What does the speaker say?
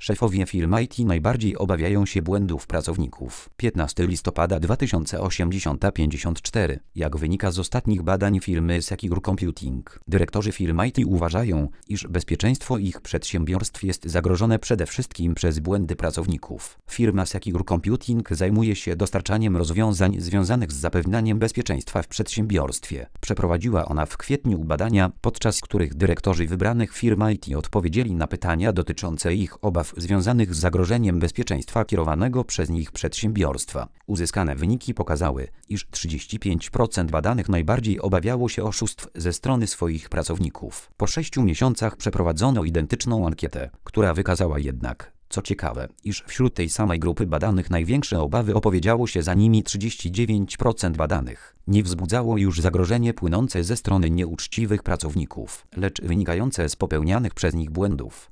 Szefowie firm IT najbardziej obawiają się błędów pracowników. 15 listopada 2054. Jak wynika z ostatnich badań firmy Secure Computing, dyrektorzy firm IT uważają, iż bezpieczeństwo ich przedsiębiorstw jest zagrożone przede wszystkim przez błędy pracowników. Firma Secure Computing zajmuje się dostarczaniem rozwiązań związanych z zapewnianiem bezpieczeństwa w przedsiębiorstwie. Przeprowadziła ona w kwietniu badania, podczas których dyrektorzy wybranych firm IT odpowiedzieli na pytania dotyczące ich obaw związanych z zagrożeniem bezpieczeństwa kierowanego przez nich przedsiębiorstwa. Uzyskane wyniki pokazały, iż 35% badanych najbardziej obawiało się oszustw ze strony swoich pracowników. Po 6 miesiącach przeprowadzono identyczną ankietę, która wykazała jednak, co ciekawe, iż wśród tej samej grupy badanych największe obawy opowiedziało się za nimi 39% badanych. Nie wzbudzało już zagrożenie płynące ze strony nieuczciwych pracowników, lecz wynikające z popełnianych przez nich błędów.